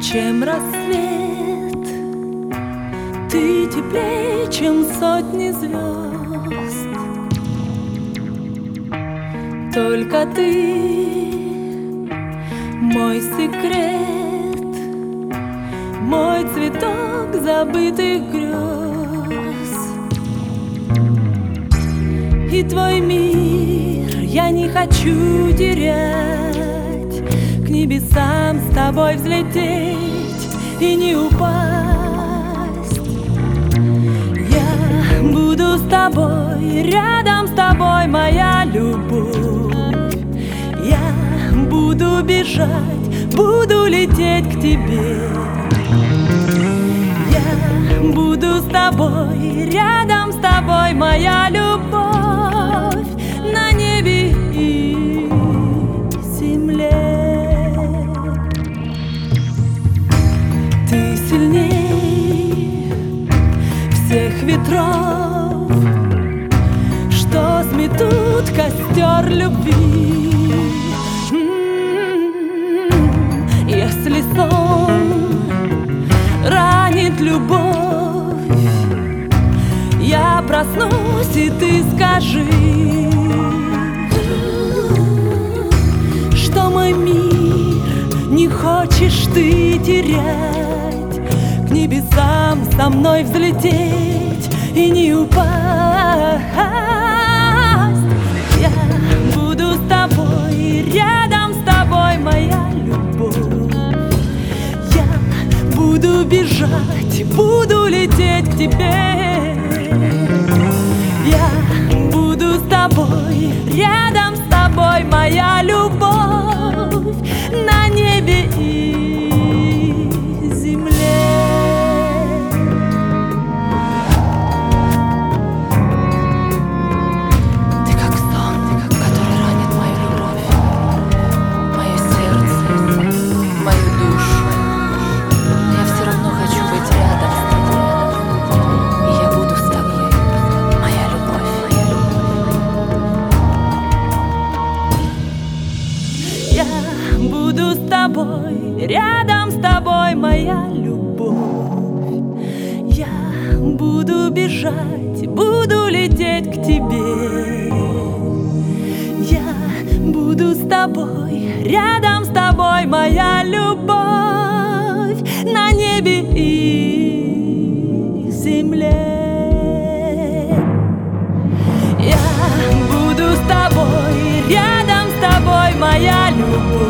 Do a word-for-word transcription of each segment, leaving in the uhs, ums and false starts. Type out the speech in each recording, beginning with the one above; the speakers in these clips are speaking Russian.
чем рассвет, ты теплее, чем сотни звезд. Только ты мой секрет, мой цветок забытых грез. И твой мир я не хочу терять, к небесам с тобой взлететь и не упасть. Я буду с тобой, рядом с тобой, моя любовь. Я буду бежать, буду лететь к тебе. Я буду с тобой, рядом с тобой, моя любовь, на небе и земле. Ты сильней всех ветров, что сметут костер любви. Если сон ранит любовь, я проснусь, и ты скажи, что мой мир не хочешь ты терять, к небесам со мной взлететь и не упасть. Я буду с тобой, рядом с тобой, моя любовь. Я буду бежать, буду лететь к тебе. Я буду с тобой, рядом с тобой, моя любовь, на небе и земле. Ты как сон, который ранит мою любовь, мое сердце, мою душу. Но я все равно хочу быть рядом с тобой, и я буду с тобой, моя любовь, моя любовь. Я буду с тобой, рядом с тобой, моя любовь. Я буду бежать, буду лететь к тебе. Я буду с тобой, рядом с тобой, моя любовь, на небе и земле. Я буду с тобой, рядом с тобой, моя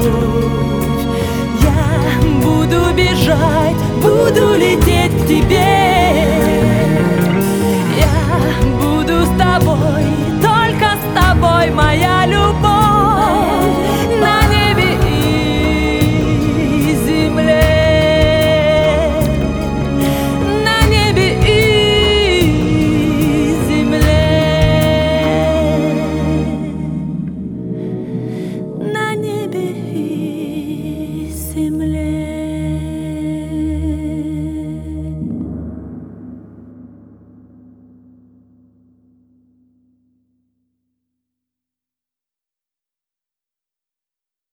любовь. Я буду бежать, буду лететь к тебе.